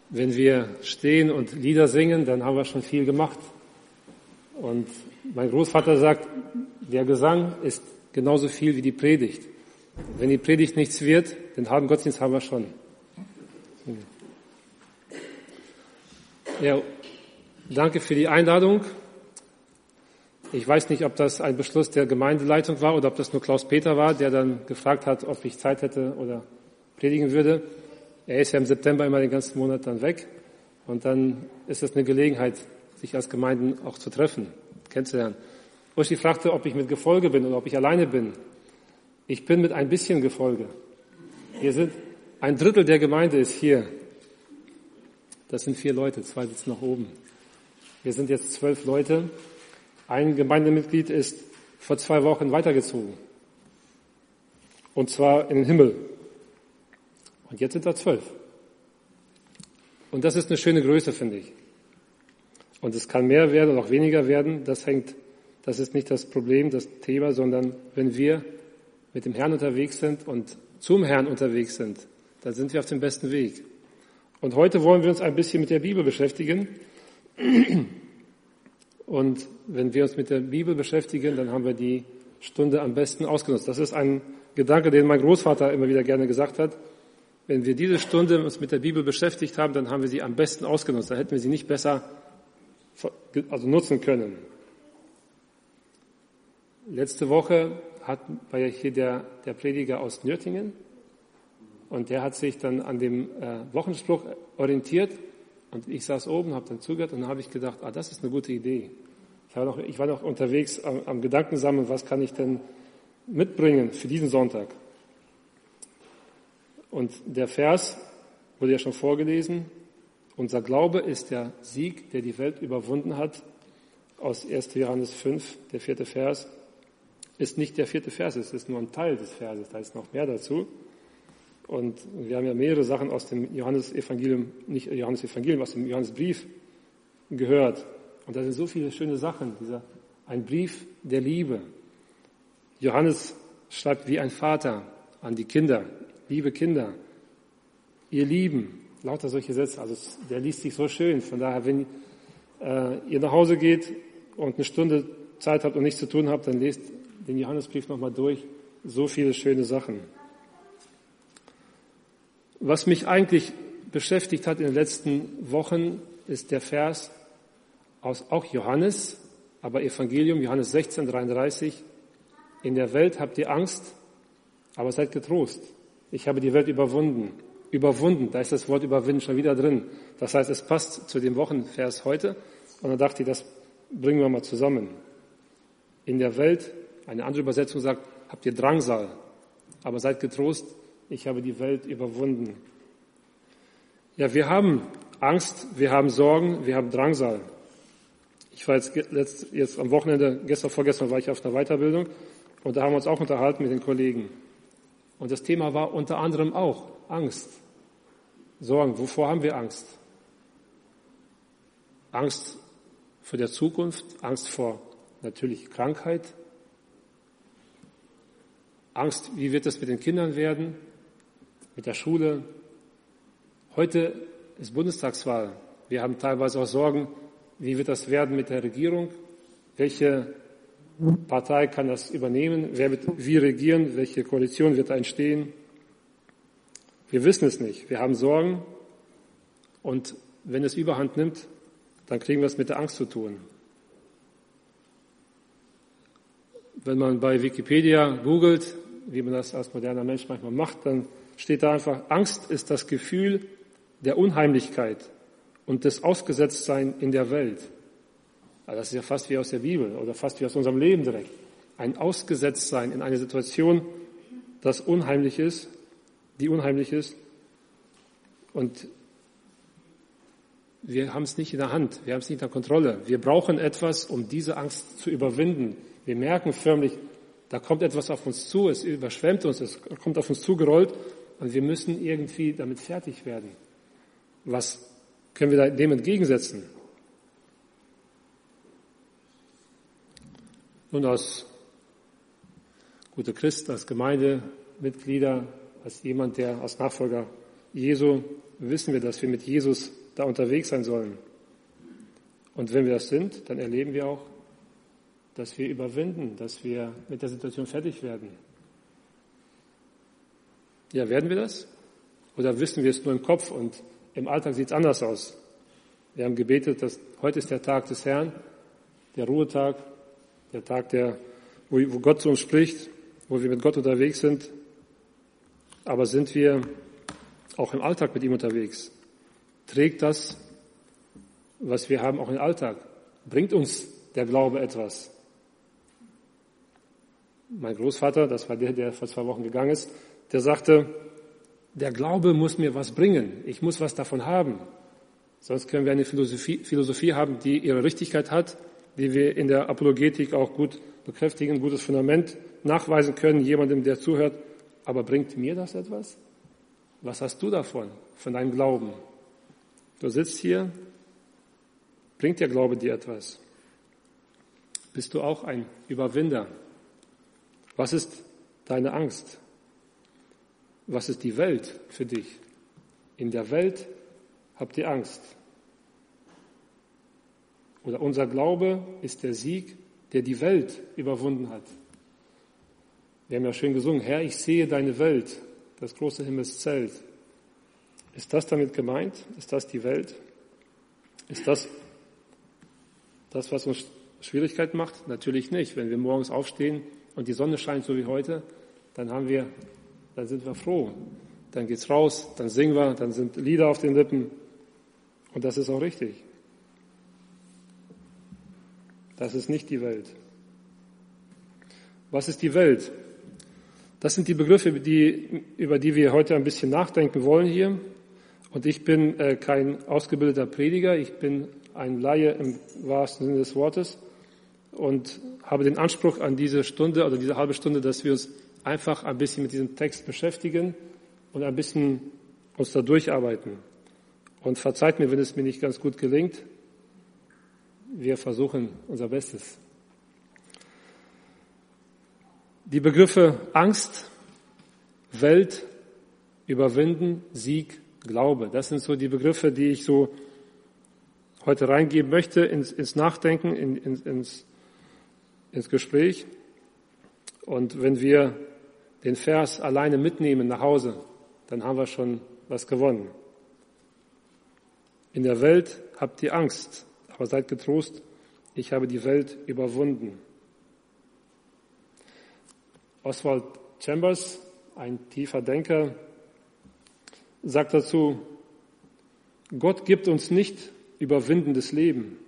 wenn wir stehen und Lieder singen, dann haben wir schon viel gemacht. Und mein Großvater sagt, der Gesang ist genauso viel wie die Predigt. Wenn die Predigt nichts wird, den halben Gottesdienst haben wir schon. Ja, danke für die Einladung. Ich weiß nicht, ob das ein Beschluss der Gemeindeleitung war oder ob das nur Klaus-Peter war, der dann gefragt hat, ob ich Zeit hätte oder predigen würde. Er ist ja im September immer den ganzen Monat dann weg. Und dann ist es eine Gelegenheit, sich als Gemeinden auch zu treffen, kennenzulernen. Uschi fragte, ob ich mit Gefolge bin oder ob ich alleine bin. Ich bin mit ein bisschen Gefolge. Wir sind, ein Drittel der Gemeinde ist hier. Das sind 4 Leute, 2 sitzen nach oben. Wir sind jetzt 12 Leute. Ein Gemeindemitglied ist vor 2 Wochen weitergezogen. Und zwar in den Himmel. Und jetzt sind da 12. Und das ist eine schöne Größe, finde ich. Und es kann mehr werden oder auch weniger werden. Das ist nicht das Problem, das Thema, sondern wenn wir mit dem Herrn unterwegs sind und zum Herrn unterwegs sind, dann sind wir auf dem besten Weg. Und heute wollen wir uns ein bisschen mit der Bibel beschäftigen. Und wenn wir uns mit der Bibel beschäftigen, dann haben wir die Stunde am besten ausgenutzt. Das ist ein Gedanke, den mein Großvater immer wieder gerne gesagt hat. Wenn wir diese Stunde uns mit der Bibel beschäftigt haben, dann haben wir sie am besten ausgenutzt. Dann hätten wir sie nicht besser nutzen können. Letzte Woche war ja hier der Prediger aus Nürtingen und der hat sich dann an dem Wochenspruch orientiert und ich saß oben, habe dann zugehört und dann habe ich gedacht, das ist eine gute Idee. Ich war noch unterwegs am Gedankensammeln, was kann ich denn mitbringen für diesen Sonntag. Und der Vers wurde ja schon vorgelesen. Unser Glaube ist der Sieg, der die Welt überwunden hat. Aus 1. Johannes 5, der 4. Vers. Ist nicht der 4. Vers, es ist nur ein Teil des Verses, da ist noch mehr dazu. Und wir haben ja mehrere Sachen aus dem Johannesevangelium, nicht Johannesevangelium, aus dem Johannesbrief gehört. Und da sind so viele schöne Sachen. Ein Brief der Liebe. Johannes schreibt wie ein Vater an die Kinder. Liebe Kinder, ihr Lieben, lauter solche Sätze. Also der liest sich so schön. Von daher, wenn ihr nach Hause geht und eine Stunde Zeit habt und nichts zu tun habt, dann lest den Johannesbrief nochmal durch. So viele schöne Sachen. Was mich eigentlich beschäftigt hat in den letzten Wochen, ist der Vers aus auch Johannes, aber Evangelium, Johannes 16, 33. In der Welt habt ihr Angst, aber seid getrost. Ich habe die Welt überwunden. Überwunden, da ist das Wort überwinden schon wieder drin. Das heißt, es passt zu dem Wochenvers heute. Und dann dachte ich, das bringen wir mal zusammen. In der Welt, eine andere Übersetzung sagt, habt ihr Drangsal, aber seid getrost, ich habe die Welt überwunden. Ja, wir haben Angst, wir haben Sorgen, wir haben Drangsal. Ich war jetzt am Wochenende, vorgestern war ich auf einer Weiterbildung und da haben wir uns auch unterhalten mit den Kollegen. Und das Thema war unter anderem auch Angst, Sorgen. Wovor haben wir Angst? Angst vor der Zukunft, Angst vor natürlich Krankheit, Angst, wie wird es mit den Kindern werden, mit der Schule. Heute ist Bundestagswahl. Wir haben teilweise auch Sorgen, wie wird das werden mit der Regierung? Welche Partei kann das übernehmen? Wer wird wie regieren? Welche Koalition wird da entstehen? Wir wissen es nicht. Wir haben Sorgen und wenn es Überhand nimmt, dann kriegen wir es mit der Angst zu tun. Wenn man bei Wikipedia googelt, wie man das als moderner Mensch manchmal macht, dann steht da einfach, Angst ist das Gefühl der Unheimlichkeit und des Ausgesetztseins in der Welt. Also das ist ja fast wie aus der Bibel oder fast wie aus unserem Leben direkt. Ein Ausgesetztsein in eine Situation, die unheimlich ist. Und wir haben es nicht in der Hand, wir haben es nicht in der Kontrolle. Wir brauchen etwas, um diese Angst zu überwinden. Wir merken förmlich, da kommt etwas auf uns zu, es überschwemmt uns, es kommt auf uns zugerollt und wir müssen irgendwie damit fertig werden. Was können wir dem entgegensetzen? Nun, als gute Christen, als Gemeindemitglieder, als jemand, der als Nachfolger Jesu wissen wir, dass wir mit Jesus da unterwegs sein sollen. Und wenn wir das sind, dann erleben wir auch, dass wir überwinden, dass wir mit der Situation fertig werden. Ja, werden wir das? Oder wissen wir es nur im Kopf und im Alltag sieht es anders aus? Wir haben gebetet, dass heute ist der Tag des Herrn, der Ruhetag, der Tag, wo Gott zu uns spricht, wo wir mit Gott unterwegs sind. Aber sind wir auch im Alltag mit ihm unterwegs? Trägt das, was wir haben, auch in den Alltag? Bringt uns der Glaube etwas? Mein Großvater, das war der vor 2 Wochen gegangen ist, der sagte, der Glaube muss mir was bringen. Ich muss was davon haben. Sonst können wir eine Philosophie haben, die ihre Richtigkeit hat, die wir in der Apologetik auch gut bekräftigen, ein gutes Fundament nachweisen können, jemandem, der zuhört. Aber bringt mir das etwas? Was hast du davon, von deinem Glauben? Du sitzt hier, bringt der Glaube dir etwas? Bist du auch ein Überwinder? Was ist deine Angst? Was ist die Welt für dich? In der Welt habt ihr Angst. Oder unser Glaube ist der Sieg, der die Welt überwunden hat. Wir haben ja schön gesungen, Herr, ich sehe deine Welt, das große Himmelszelt. Ist das damit gemeint? Ist das die Welt? Ist das, was uns Schwierigkeiten macht? Natürlich nicht. Wenn wir morgens aufstehen und die Sonne scheint, so wie heute, dann sind wir froh. Dann geht's raus, dann singen wir, dann sind Lieder auf den Lippen. Und das ist auch richtig. Das ist nicht die Welt. Was ist die Welt? Das sind die Begriffe, über die wir heute ein bisschen nachdenken wollen hier. Und ich bin kein ausgebildeter Prediger, ich bin ein Laie im wahrsten Sinne des Wortes und habe den Anspruch an diese Stunde oder diese halbe Stunde, dass wir uns einfach ein bisschen mit diesem Text beschäftigen und ein bisschen uns da durcharbeiten. Und verzeiht mir, wenn es mir nicht ganz gut gelingt. Wir versuchen unser Bestes. Die Begriffe Angst, Welt, Überwinden, Sieg, Glaube. Das sind so die Begriffe, die ich so heute reingeben möchte ins Nachdenken, ins Gespräch. Und wenn wir den Vers alleine mitnehmen nach Hause, dann haben wir schon was gewonnen. In der Welt habt ihr Angst, aber seid getrost, ich habe die Welt überwunden. Oswald Chambers, ein tiefer Denker, sagt dazu, Gott gibt uns nicht überwindendes Leben.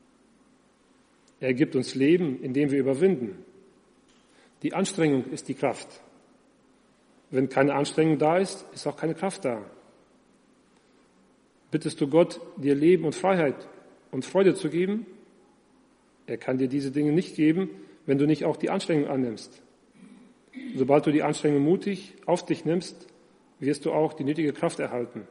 Er gibt uns Leben, indem wir überwinden. Die Anstrengung ist die Kraft. Wenn keine Anstrengung da ist, ist auch keine Kraft da. Bittest du Gott, dir Leben und Freiheit und Freude zu geben? Er kann dir diese Dinge nicht geben, wenn du nicht auch die Anstrengung annimmst. Sobald du die Anstrengung mutig auf dich nimmst, wirst du auch die nötige Kraft erhalten.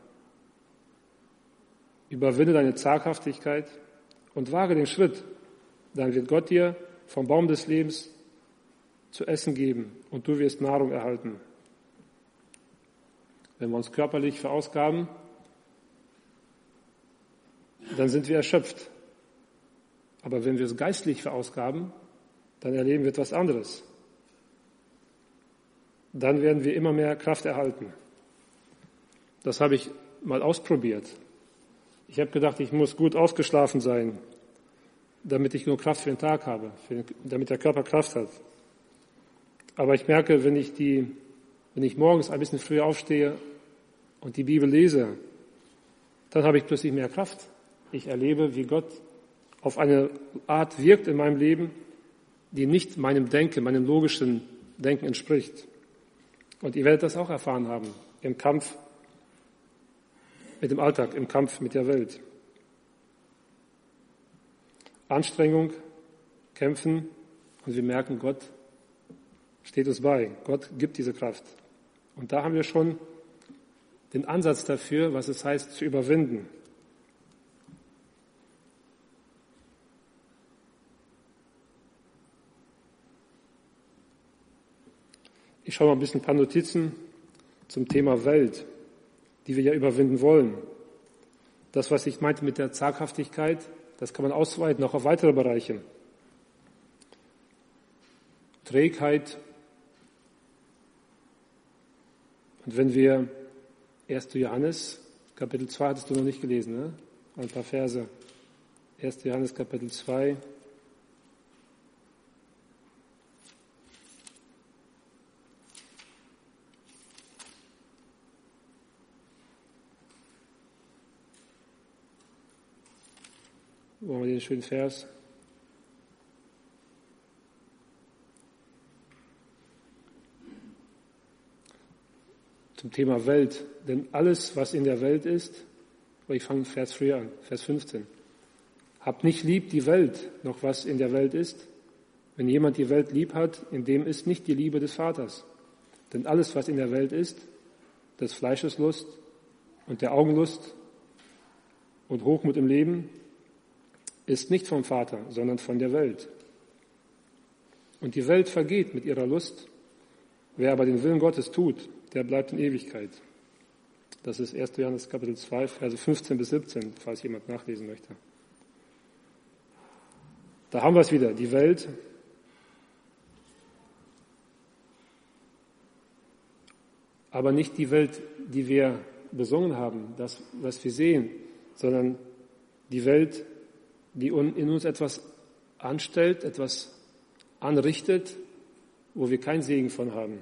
Überwinde deine Zaghaftigkeit und wage den Schritt. Dann wird Gott dir vom Baum des Lebens zu essen geben und du wirst Nahrung erhalten. Wenn wir uns körperlich verausgaben, dann sind wir erschöpft. Aber wenn wir es geistlich verausgaben, dann erleben wir etwas anderes. Dann werden wir immer mehr Kraft erhalten. Das habe ich mal ausprobiert. Ich habe gedacht, ich muss gut ausgeschlafen sein, damit ich genug Kraft für den Tag habe, damit der Körper Kraft hat. Aber ich merke, wenn ich morgens ein bisschen früher aufstehe und die Bibel lese, dann habe ich plötzlich mehr Kraft. Ich erlebe, wie Gott auf eine Art wirkt in meinem Leben, die nicht meinem Denken, meinem logischen Denken entspricht. Und ihr werdet das auch erfahren haben im Kampf mit dem Alltag, im Kampf mit der Welt. Anstrengung, kämpfen und wir merken, Gott steht uns bei. Gott gibt diese Kraft. Und da haben wir schon den Ansatz dafür, was es heißt, zu überwinden. Ich schaue mal ein paar Notizen zum Thema Welt. die wir ja überwinden wollen. Das, was ich meinte mit der Zaghaftigkeit, das kann man ausweiten, auch auf weitere Bereiche. Trägheit. Und wenn wir 1. Johannes, Kapitel 2, hattest du noch nicht gelesen, ne? Ein paar Verse. 1. Johannes, Kapitel 2. Wo haben wir den schönen Vers? Zum Thema Welt. Denn alles, was in der Welt ist, ich fange Vers früher an, Vers 15. Habt nicht lieb die Welt, noch was in der Welt ist. Wenn jemand die Welt lieb hat, in dem ist nicht die Liebe des Vaters. Denn alles, was in der Welt ist, des Fleisches Lust und der Augenlust und Hochmut im Leben, ist nicht vom Vater, sondern von der Welt. Und die Welt vergeht mit ihrer Lust. Wer aber den Willen Gottes tut, der bleibt in Ewigkeit. Das ist 1. Johannes Kapitel 2, Verse 15 bis 17, falls jemand nachlesen möchte. Da haben wir es wieder, die Welt. Aber nicht die Welt, die wir besungen haben, das, was wir sehen, sondern die Welt, die in uns etwas anstellt, etwas anrichtet, wo wir keinen Segen von haben.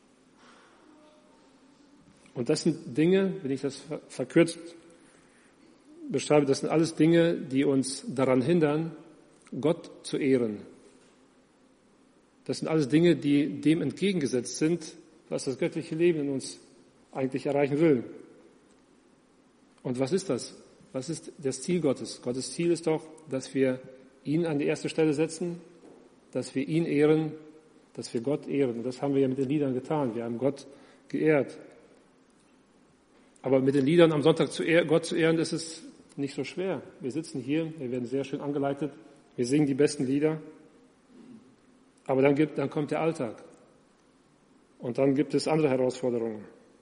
Und das sind Dinge, wenn ich das verkürzt beschreibe, das sind alles Dinge, die uns daran hindern, Gott zu ehren. Das sind alles Dinge, die dem entgegengesetzt sind, was das göttliche Leben in uns eigentlich erreichen will. Und was ist das? Was ist das Ziel Gottes? Gottes Ziel ist doch, dass wir ihn an die erste Stelle setzen, dass wir ihn ehren, dass wir Gott ehren. Und das haben wir ja mit den Liedern getan. Wir haben Gott geehrt. Aber mit den Liedern am Sonntag Gott zu ehren, ist es nicht so schwer. Wir sitzen hier, wir werden sehr schön angeleitet, wir singen die besten Lieder. Aber dann kommt der Alltag. Und dann gibt es andere Herausforderungen.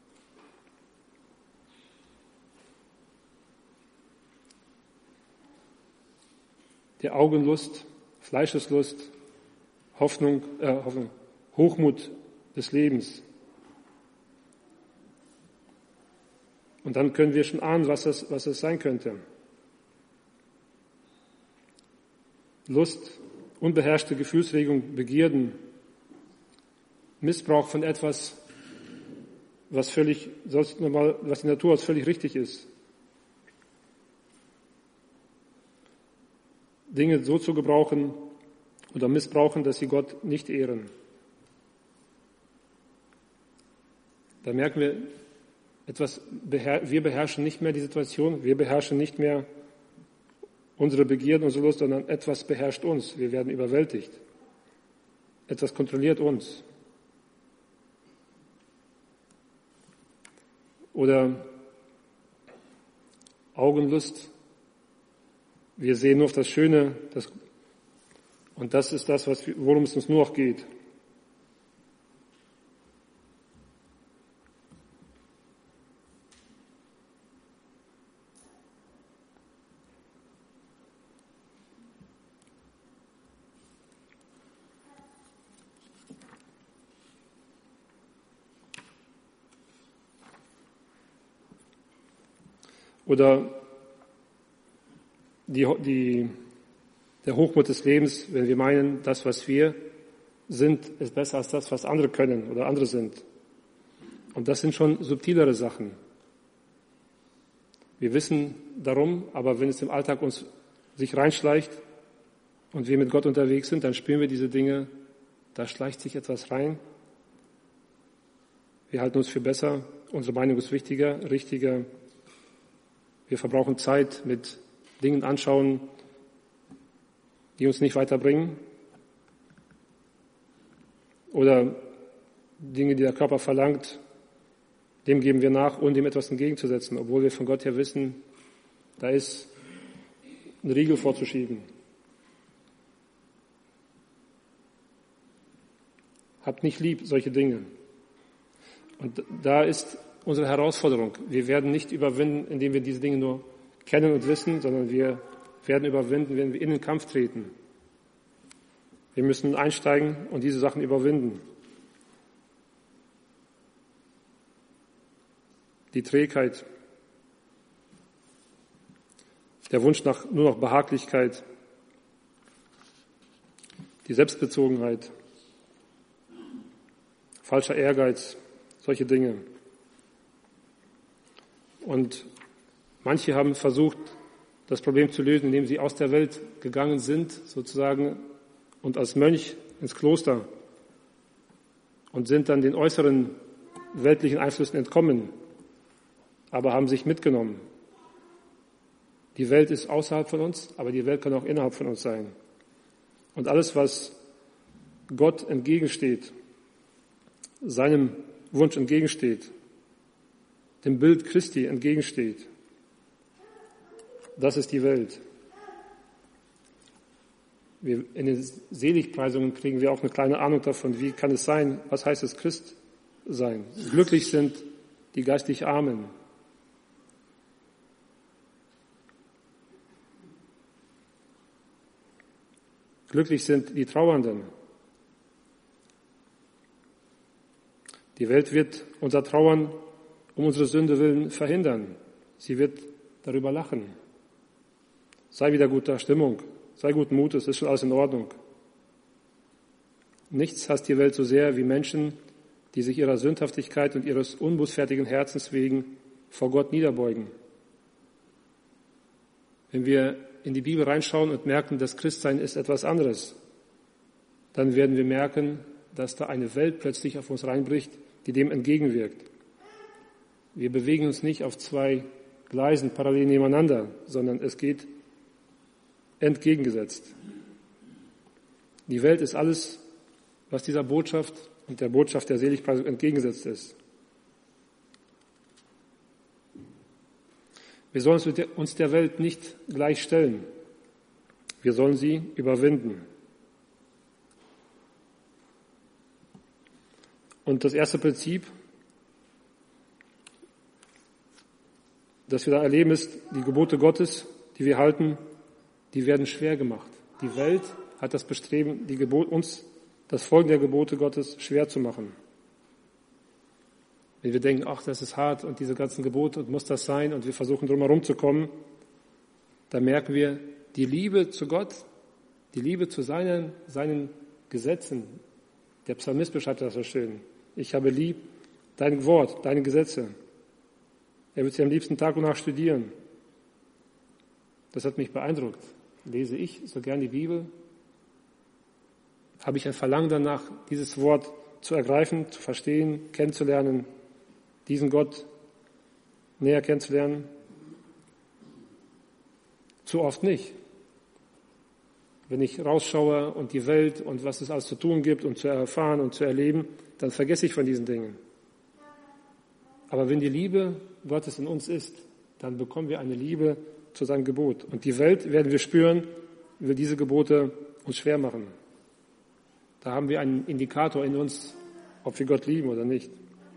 Der Augenlust, Fleischeslust, Hoffnung, Hochmut des Lebens. Und dann können wir schon ahnen, was es sein könnte. Lust, unbeherrschte Gefühlsregung, Begierden, Missbrauch von etwas, was die Natur als völlig richtig ist. Dinge so zu gebrauchen oder missbrauchen, dass sie Gott nicht ehren. Da merken wir, wir beherrschen nicht mehr die Situation, wir beherrschen nicht mehr unsere Begierden, unsere Lust, sondern etwas beherrscht uns. Wir werden überwältigt. Etwas kontrolliert uns. Oder Augenlust. Wir sehen nur auf das Schöne, und das ist das, worum es uns nur noch geht. Oder der Hochmut des Lebens, wenn wir meinen, das, was wir sind, ist besser als das, was andere können oder andere sind. Und das sind schon subtilere Sachen. Wir wissen darum, aber wenn es im Alltag sich reinschleicht und wir mit Gott unterwegs sind, dann spüren wir diese Dinge, da schleicht sich etwas rein. Wir halten uns für besser, unsere Meinung ist wichtiger, richtiger. Wir verbrauchen Zeit mit Dingen anschauen, die uns nicht weiterbringen. Oder Dinge, die der Körper verlangt, dem geben wir nach, ohne dem etwas entgegenzusetzen, obwohl wir von Gott her wissen, da ist ein Riegel vorzuschieben. Habt nicht lieb solche Dinge. Und da ist unsere Herausforderung. Wir werden nicht überwinden, indem wir diese Dinge nur kennen und wissen, sondern wir werden überwinden, wenn wir in den Kampf treten. Wir müssen einsteigen und diese Sachen überwinden. Die Trägheit, der Wunsch nach nur noch Behaglichkeit, die Selbstbezogenheit, falscher Ehrgeiz, solche Dinge. Und manche haben versucht, das Problem zu lösen, indem sie aus der Welt gegangen sind, sozusagen, und als Mönch ins Kloster und sind dann den äußeren weltlichen Einflüssen entkommen, aber haben sich mitgenommen. Die Welt ist außerhalb von uns, aber die Welt kann auch innerhalb von uns sein. Und alles, was Gott entgegensteht, seinem Wunsch entgegensteht, dem Bild Christi entgegensteht, das ist die Welt. In den Seligpreisungen kriegen wir auch eine kleine Ahnung davon, wie kann es sein, was heißt es Christ sein. Glücklich sind die geistlich Armen. Glücklich sind die Trauernden. Die Welt wird unser Trauern um unsere Sünde willen verhindern. Sie wird darüber lachen. Sei wieder guter Stimmung, sei guten Mutes, ist schon alles in Ordnung. Nichts hasst die Welt so sehr wie Menschen, die sich ihrer Sündhaftigkeit und ihres unbußfertigen Herzens wegen vor Gott niederbeugen. Wenn wir in die Bibel reinschauen und merken, das Christsein ist etwas anderes, dann werden wir merken, dass da eine Welt plötzlich auf uns reinbricht, die dem entgegenwirkt. Wir bewegen uns nicht auf zwei Gleisen parallel nebeneinander, sondern es geht entgegengesetzt. Die Welt ist alles, was dieser Botschaft und der Botschaft der Seligpreisung entgegengesetzt ist. Wir sollen uns der Welt nicht gleichstellen. Wir sollen sie überwinden. Und das erste Prinzip, das wir da erleben, ist, die Gebote Gottes, die wir halten, die werden schwer gemacht. Die Welt hat das Bestreben, uns das Folgen der Gebote Gottes schwer zu machen. Wenn wir denken, ach, das ist hart und diese ganzen Gebote und muss das sein und wir versuchen drumherum zu kommen, dann merken wir, die Liebe zu Gott, die Liebe zu seinen Gesetzen. Der Psalmist beschreibt das so schön. Ich habe lieb dein Wort, deine Gesetze. Er wird sie am liebsten Tag und Nacht studieren. Das hat mich beeindruckt. Lese ich so gern die Bibel? Habe ich ein Verlangen danach, dieses Wort zu ergreifen, zu verstehen, kennenzulernen, diesen Gott näher kennenzulernen? Zu oft nicht. Wenn ich rausschaue und die Welt und was es alles zu tun gibt und zu erfahren und zu erleben, dann vergesse ich von diesen Dingen. Aber wenn die Liebe Gottes in uns ist, dann bekommen wir eine Liebe zu seinem Gebot. Und die Welt, werden wir spüren, will diese Gebote uns schwer machen. Da haben wir einen Indikator in uns, ob wir Gott lieben oder nicht.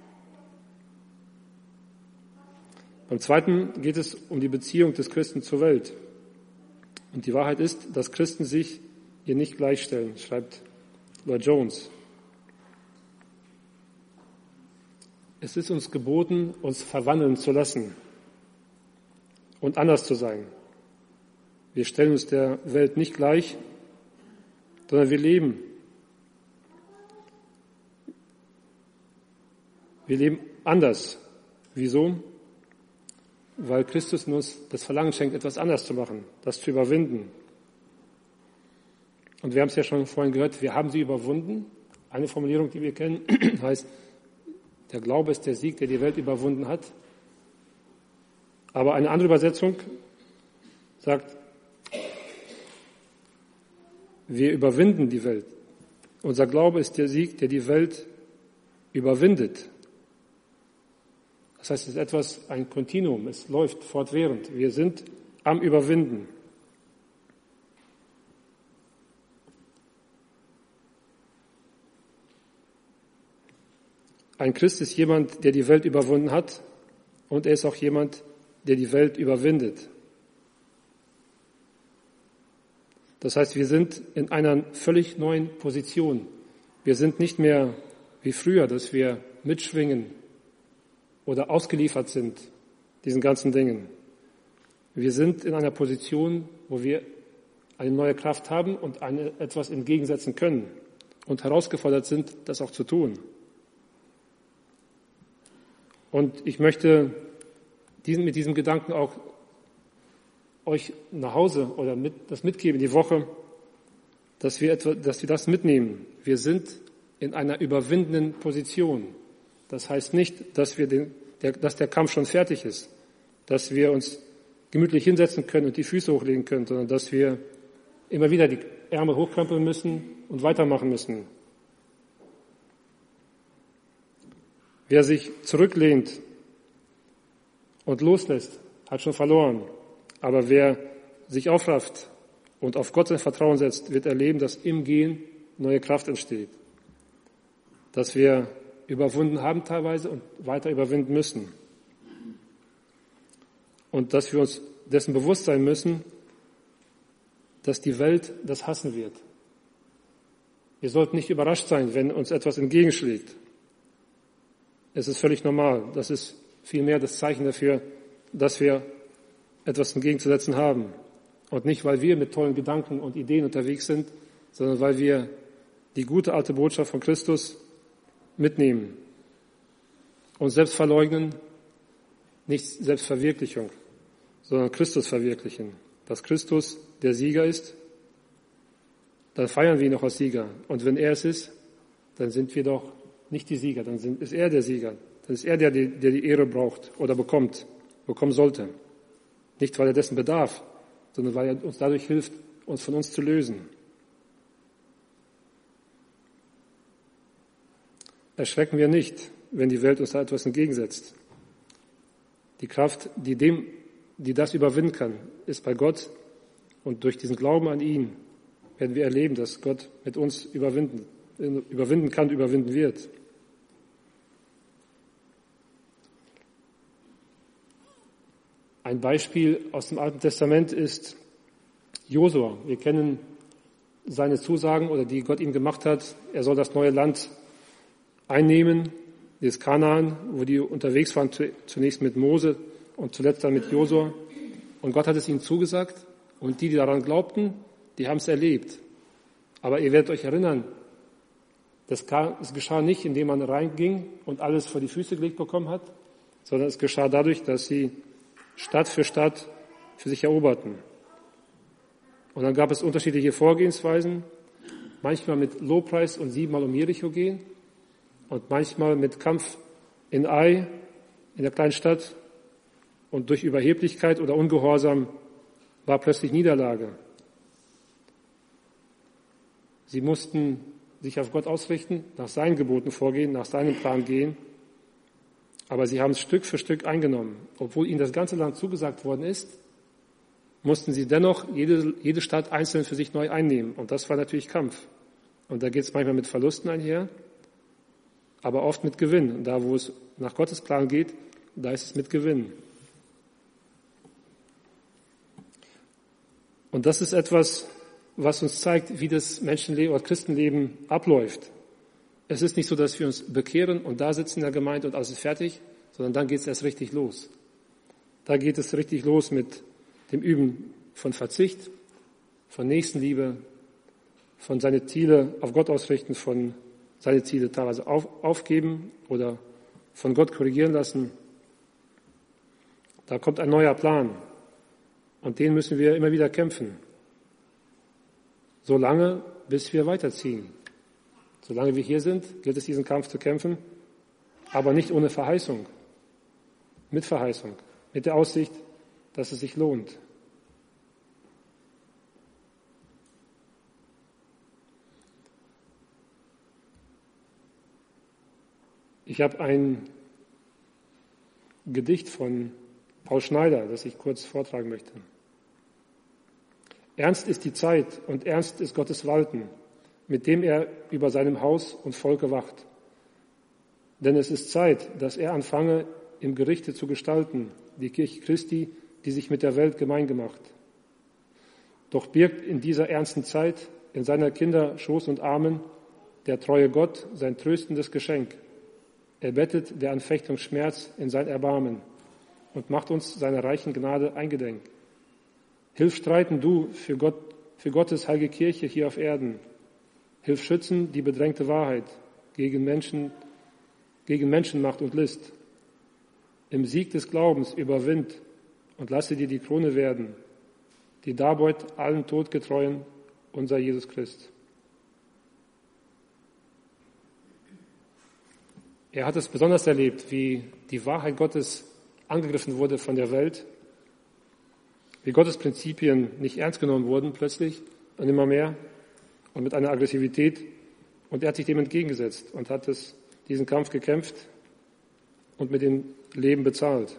Beim Zweiten geht es um die Beziehung des Christen zur Welt. Und die Wahrheit ist, dass Christen sich ihr nicht gleichstellen, schreibt Lloyd Jones. Es ist uns geboten, uns verwandeln zu lassen und anders zu sein. Wir stellen uns der Welt nicht gleich, sondern wir leben. Wir leben anders. Wieso? Weil Christus uns das Verlangen schenkt, etwas anders zu machen, das zu überwinden. Und wir haben es ja schon vorhin gehört, wir haben sie überwunden. Eine Formulierung, die wir kennen, heißt, der Glaube ist der Sieg, der die Welt überwunden hat. Aber eine andere Übersetzung sagt, wir überwinden die Welt. Unser Glaube ist der Sieg, der die Welt überwindet. Das heißt, es ist ein Kontinuum, es läuft fortwährend. Wir sind am Überwinden. Ein Christ ist jemand, der die Welt überwunden hat, und er ist auch jemand, der die Welt überwindet. Das heißt, wir sind in einer völlig neuen Position. Wir sind nicht mehr wie früher, dass wir mitschwingen oder ausgeliefert sind diesen ganzen Dingen. Wir sind in einer Position, wo wir eine neue Kraft haben und etwas entgegensetzen können und herausgefordert sind, das auch zu tun. Und ich möchte mit diesem Gedanken auch euch nach Hause oder das mitgeben, die Woche, dass wir das mitnehmen. Wir sind in einer überwindenden Position. Das heißt nicht, dass der Kampf schon fertig ist, dass wir uns gemütlich hinsetzen können und die Füße hochlegen können, sondern dass wir immer wieder die Ärmel hochkrempeln müssen und weitermachen müssen. Wer sich zurücklehnt und loslässt, hat schon verloren. Aber wer sich aufrafft und auf Gott sein Vertrauen setzt, wird erleben, dass im Gehen neue Kraft entsteht. Dass wir überwunden haben teilweise und weiter überwinden müssen. Und dass wir uns dessen bewusst sein müssen, dass die Welt das hassen wird. Wir sollten nicht überrascht sein, wenn uns etwas entgegenschlägt. Es ist völlig normal. Das ist vielmehr das Zeichen dafür, dass wir etwas entgegenzusetzen haben. Und nicht, weil wir mit tollen Gedanken und Ideen unterwegs sind, sondern weil wir die gute alte Botschaft von Christus mitnehmen. Uns selbst verleugnen, nicht Selbstverwirklichung, sondern Christus verwirklichen. Dass Christus der Sieger ist, dann feiern wir ihn noch als Sieger. Und wenn er es ist, dann sind wir doch nicht die Sieger, dann ist er der Sieger. Dann ist er der die Ehre braucht oder bekommen sollte. Nicht, weil er dessen bedarf, sondern weil er uns dadurch hilft, uns von uns zu lösen. Erschrecken wir nicht, wenn die Welt uns da etwas entgegensetzt. Die Kraft, die das überwinden kann, ist bei Gott, und durch diesen Glauben an ihn werden wir erleben, dass Gott mit uns überwinden kann, überwinden wird. Ein Beispiel aus dem Alten Testament ist Josua. Wir kennen seine Zusagen oder die Gott ihm gemacht hat. Er soll das neue Land einnehmen, dieses Kanaan, wo die unterwegs waren, zunächst mit Mose und zuletzt dann mit Josua. Und Gott hat es ihnen zugesagt und die daran glaubten, die haben es erlebt. Aber ihr werdet euch erinnern, das geschah nicht, indem man reinging und alles vor die Füße gelegt bekommen hat, sondern es geschah dadurch, dass sie Stadt für Stadt für sich eroberten. Und dann gab es unterschiedliche Vorgehensweisen, manchmal mit Lobpreis und 7-mal um Jericho gehen und manchmal mit Kampf in Ai, in der kleinen Stadt, und durch Überheblichkeit oder Ungehorsam war plötzlich Niederlage. Sie mussten sich auf Gott ausrichten, nach seinen Geboten vorgehen, nach seinem Plan gehen. Aber sie haben es Stück für Stück eingenommen. Obwohl ihnen das ganze Land zugesagt worden ist, mussten sie dennoch jede Stadt einzeln für sich neu einnehmen. Und das war natürlich Kampf. Und da geht es manchmal mit Verlusten einher, aber oft mit Gewinn. Und da, wo es nach Gottes Plan geht, da ist es mit Gewinn. Und das ist etwas, was uns zeigt, wie das Menschenleben oder Christenleben abläuft. Es ist nicht so, dass wir uns bekehren und da sitzen in der Gemeinde und alles ist fertig, sondern dann geht es erst richtig los. Da geht es richtig los mit dem Üben von Verzicht, von Nächstenliebe, von seine Ziele auf Gott ausrichten, von seine Ziele teilweise aufgeben oder von Gott korrigieren lassen. Da kommt ein neuer Plan und den müssen wir immer wieder kämpfen. Solange, bis wir weiterziehen. Solange wir hier sind, gilt es, diesen Kampf zu kämpfen, aber nicht ohne Verheißung. Mit Verheißung, mit der Aussicht, dass es sich lohnt. Ich habe ein Gedicht von Paul Schneider, das ich kurz vortragen möchte. Ernst ist die Zeit und ernst ist Gottes Walten, mit dem er über seinem Haus und Volke wacht. Denn es ist Zeit, dass er anfange, im Gerichte zu gestalten, die Kirche Christi, die sich mit der Welt gemein gemacht. Doch birgt in dieser ernsten Zeit in seiner Kinder Schoß und Armen der treue Gott sein tröstendes Geschenk. Er bettet der Anfechtung Schmerz in sein Erbarmen und macht uns seiner reichen Gnade eingedenk. Hilf streiten du für Gottes heilige Kirche hier auf Erden. Hilf schützen die bedrängte Wahrheit gegen Menschenmacht und List. Im Sieg des Glaubens überwind und lasse dir die Krone werden, die darbeut allen Todgetreuen, unser Jesus Christ. Er hat es besonders erlebt, wie die Wahrheit Gottes angegriffen wurde von der Welt, wie Gottes Prinzipien nicht ernst genommen wurden plötzlich und immer mehr und mit einer Aggressivität. Und er hat sich dem entgegengesetzt und hat diesen Kampf gekämpft und mit dem Leben bezahlt.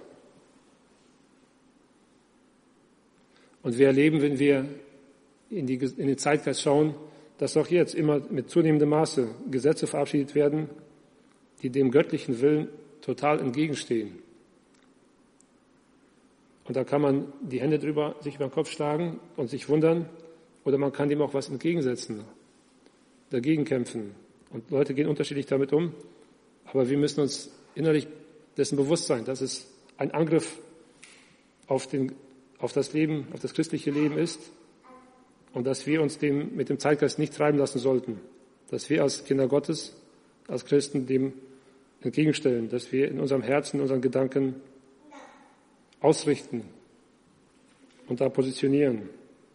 Und wir erleben, wenn wir in den Zeitgeist schauen, dass auch jetzt immer mit zunehmendem Maße Gesetze verabschiedet werden, die dem göttlichen Willen total entgegenstehen. Und da kann man die Hände sich über den Kopf schlagen und sich wundern, oder man kann dem auch was entgegensetzen, dagegen kämpfen. Und Leute gehen unterschiedlich damit um, aber wir müssen uns innerlich dessen bewusst sein, dass es ein Angriff auf das Leben, auf das christliche Leben ist und dass wir uns mit dem Zeitgeist nicht treiben lassen sollten, dass wir als Kinder Gottes, als Christen dem entgegenstellen, dass wir in unserem Herzen, in unseren Gedanken ausrichten und da positionieren.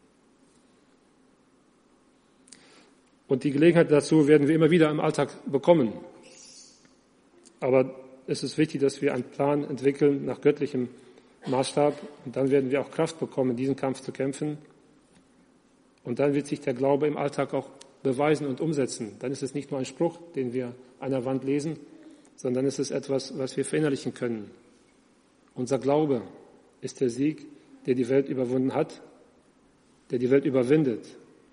Und die Gelegenheit dazu werden wir immer wieder im Alltag bekommen. Aber es ist wichtig, dass wir einen Plan entwickeln nach göttlichem Maßstab und dann werden wir auch Kraft bekommen, diesen Kampf zu kämpfen. Und dann wird sich der Glaube im Alltag auch beweisen und umsetzen. Dann ist es nicht nur ein Spruch, den wir an der Wand lesen, sondern es ist etwas, was wir verinnerlichen können. Unser Glaube ist der Sieg, der die Welt überwunden hat, der die Welt überwindet.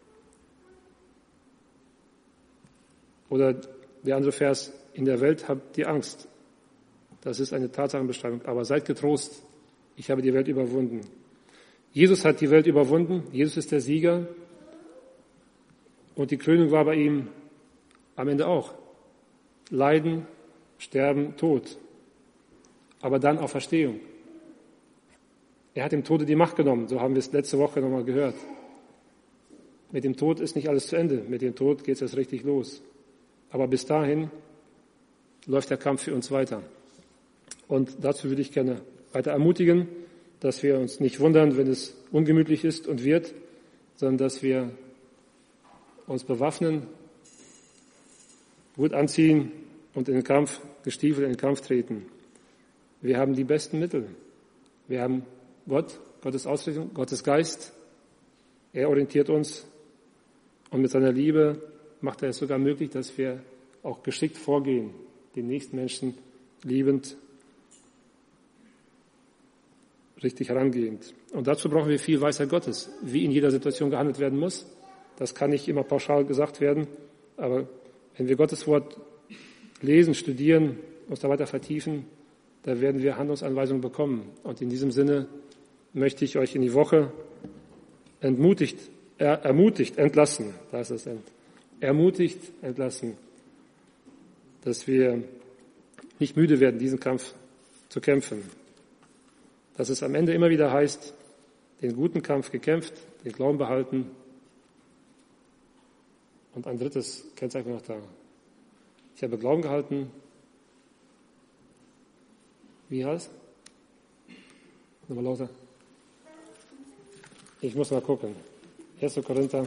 Oder der andere Vers, in der Welt habt ihr Angst. Das ist eine Tatsachenbeschreibung. Aber seid getrost, ich habe die Welt überwunden. Jesus hat die Welt überwunden, Jesus ist der Sieger. Und die Krönung war bei ihm am Ende auch. Leiden, Sterben, Tod. Aber dann Auferstehung. Er hat dem Tode die Macht genommen, so haben wir es letzte Woche nochmal gehört. Mit dem Tod ist nicht alles zu Ende, mit dem Tod geht es erst richtig los. Aber bis dahin läuft der Kampf für uns weiter. Und dazu würde ich gerne weiter ermutigen, dass wir uns nicht wundern, wenn es ungemütlich ist und wird, sondern dass wir uns bewaffnen, gut anziehen und in den Kampf, gestiefelt in den Kampf treten. Wir haben die besten Mittel. Wir haben Gottes Ausrichtung, Gottes Geist. Er orientiert uns und mit seiner Liebe macht er es sogar möglich, dass wir auch geschickt vorgehen, den nächsten Menschen liebend, richtig herangehend. Und dazu brauchen wir viel Weisheit Gottes, wie in jeder Situation gehandelt werden muss. Das kann nicht immer pauschal gesagt werden, aber wenn wir Gottes Wort lesen, studieren, uns da weiter vertiefen, da werden wir Handlungsanweisungen bekommen. Und in diesem Sinne möchte ich euch in die Woche ermutigt entlassen. Da ist das End. Ermutigt entlassen, dass wir nicht müde werden, diesen Kampf zu kämpfen. Dass es am Ende immer wieder heißt, den guten Kampf gekämpft, den Glauben behalten. Und ein drittes Kennzeichen noch da. Ich habe Glauben gehalten. Wie heißt? Nochmal lauter. Ich muss mal gucken. 1. Korinther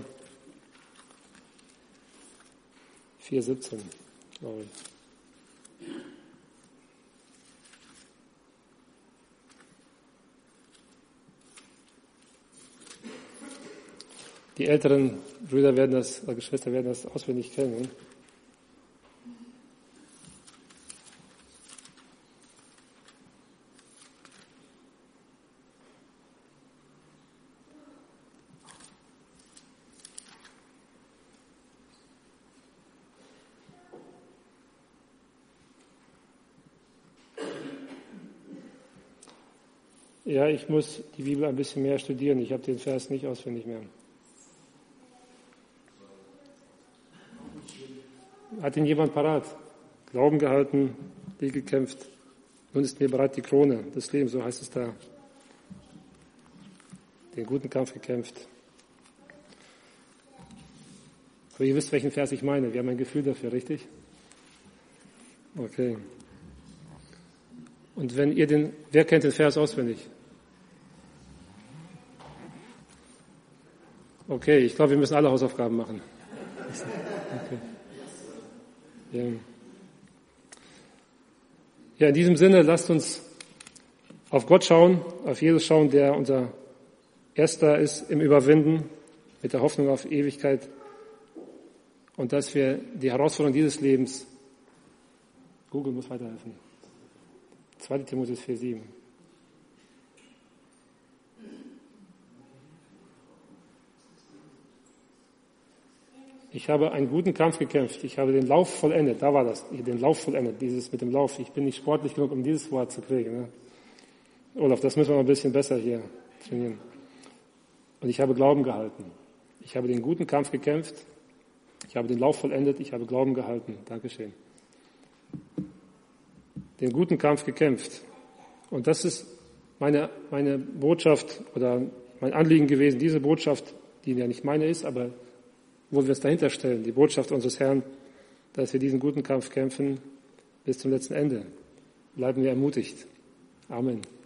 4,17, glaube ich. Die älteren Brüder oder Geschwister werden das auswendig kennen. Ja, ich muss die Bibel ein bisschen mehr studieren. Ich habe den Vers nicht auswendig mehr. Hat ihn jemand parat? Glauben gehalten, Sieg gekämpft. Nun ist mir bereit die Krone des Lebens, so heißt es da. Den guten Kampf gekämpft. Aber ihr wisst, welchen Vers ich meine. Wir haben ein Gefühl dafür, richtig? Okay. Und wer kennt den Vers auswendig? Okay, ich glaube, wir müssen alle Hausaufgaben machen. Okay. Ja, in diesem Sinne, lasst uns auf Gott schauen, auf Jesus schauen, der unser Erster ist im Überwinden, mit der Hoffnung auf Ewigkeit und dass wir die Herausforderung dieses Lebens, Google muss weiterhelfen, 2. Timotheus 4,7. Ich habe einen guten Kampf gekämpft. Ich habe den Lauf vollendet. Da war das. Ich habe den Lauf vollendet. Dieses mit dem Lauf. Ich bin nicht sportlich genug, um dieses Wort zu kriegen. Ne? Olaf, das müssen wir mal ein bisschen besser hier trainieren. Und ich habe Glauben gehalten. Ich habe den guten Kampf gekämpft. Ich habe den Lauf vollendet. Ich habe Glauben gehalten. Dankeschön. Den guten Kampf gekämpft. Und das ist meine Botschaft oder mein Anliegen gewesen. Diese Botschaft, die ja nicht meine ist, aber wo wir es dahinter stellen, die Botschaft unseres Herrn, dass wir diesen guten Kampf kämpfen bis zum letzten Ende. Bleiben wir ermutigt. Amen.